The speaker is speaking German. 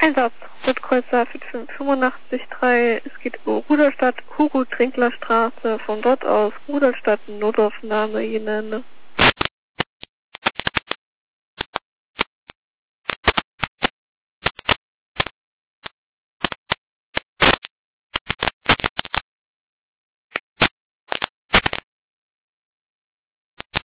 Einsatz, Rotkreuzer 55853, es geht um Rudolstadt, Hugo-Trinkler-Straße, von dort aus Rudolstadt Notaufnahme Ihnen.